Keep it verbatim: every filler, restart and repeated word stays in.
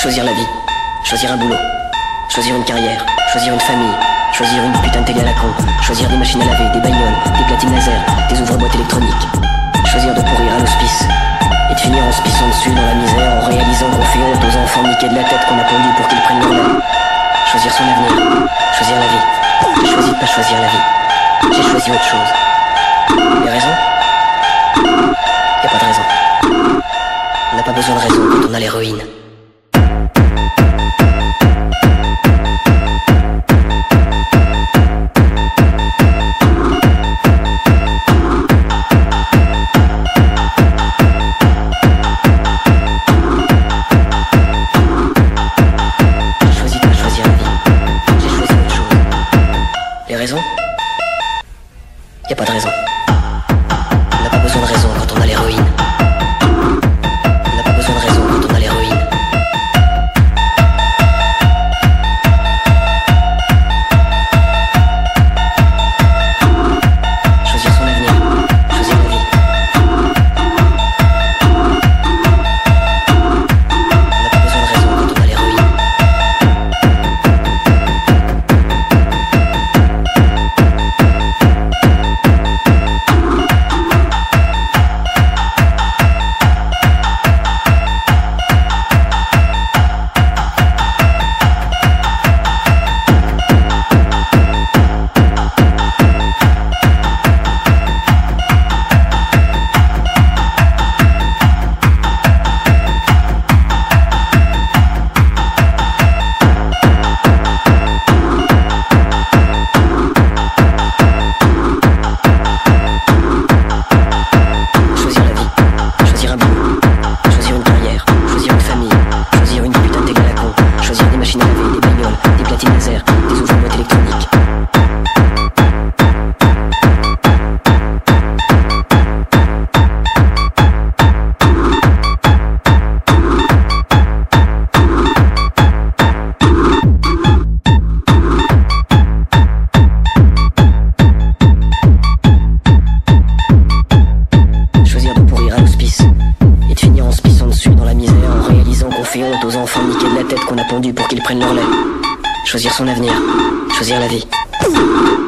Choisir la vie, choisir un boulot, choisir une carrière, choisir une famille, choisir une putain de télé à la con, choisir des machines à laver, des bagnoles, des platines laser, des ouvre-boîtes électroniques, choisir de pourrir à l'hospice et de finir en se pissant dessus dans la misère en réalisant qu'on fait honte aux enfants niqués de la tête qu'on a pondu pour qu'ils prennent leur lait. Choisir son avenir, choisir la vie. J'ai choisi de pas choisir la vie, j'ai choisi autre chose. Les raisons? Y a pas de raison. On n'a pas besoin de raison quand on a l'héroïne. Y a pas de raison. On n'a pas besoin de raison quand on a l'héroïne. On n'a pas besoin de raison quand on a l'héroïne. Choisir son avenir, choisir la vie. On n'a pas besoin de raison quand on a l'héroïne. Honte aux enfants niqués de la tête qu'on a pondu pour qu'ils prennent leur lait. Choisir son avenir, choisir la vie.